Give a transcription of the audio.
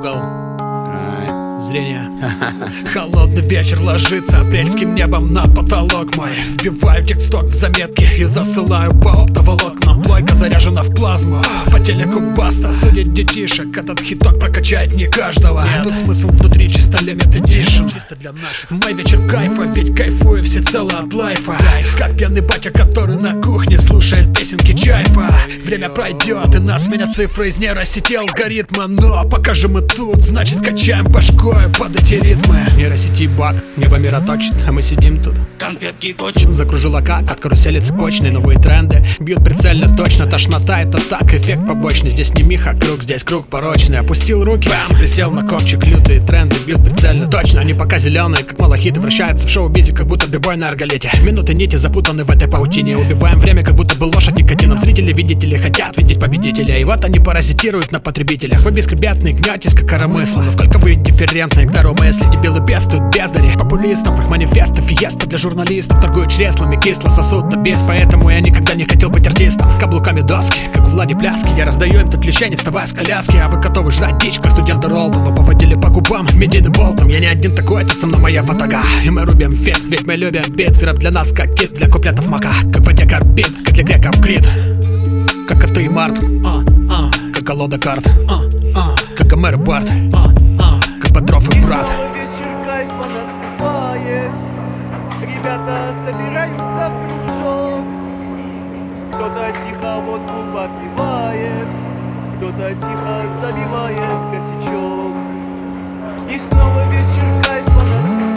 угол зрения. Холодный вечер ложится апрельским небом на потолок мой. Вбиваю тексток в заметки и засылаю по оптоволокнам. Плойка заряжена в плазму, по телеку Баста судит детишек. Этот хиток прокачает не каждого. Тут смысл внутри чисто limited edition. Мой вечер кайфа, ведь кайфую всецело от лайфа. Как пьяный батя, который на кухне слушает песенки Чайфа. Время пройдет и нас сменят цифры из нейросети алгоритма. Но пока же мы тут, значит качаем башкой под эти ритмы. Нейросети баг, небо мира точит, а мы сидим тут. Конфетки точно. Закружила как от карусели цепочные. Новые тренды бьют прицельно точно. Тошнота это так, эффект побочный. Здесь не миха круг, здесь круг порочный. Опустил руки, бам, присел на ковчик. Лютые тренды бьют прицельно точно. Они пока зеленые, как малахиты. Вращаются в шоу-бизе, как будто бибой на арголете. Минуты нити запутаны в этой паутине. Убиваем время, как будто был лошадь никотином. Зрители, видители хотят видеть победителя. И вот они паразитируют на потребителях. Вы бескребетные, гнетесь, как коромысло. Насколько вы индифферентны к дару мысли. Дебилы пестуют бездари популистов, их манифесты, фиеста для журналистов. Торгуют чреслами, кисло сосуд на бис. Поэтому я никогда не хотел быть артистом. Каблуками доски, как у Влади Пляски. Я раздаю им тут леща, не вставая с коляски. А вы готовы жрать дичь, как студенты Ролтон. Вы поводили по губам медийным болтом. Я не один такой, это со мной моя фотога. И мы рубим фит, ведь мы любим бит. Рэп для нас как кит, для куплетов мака. Как воде карбит, как для греков крит. Как коты и март, как колода карт, как Гомер и Барт, как Бодров и брат. Вечер кайфа наступает, ребята собираются в кружок. Кто-то тихо водку попивает, кто-то тихо забивает косячок. И снова вечер кайфа наступает.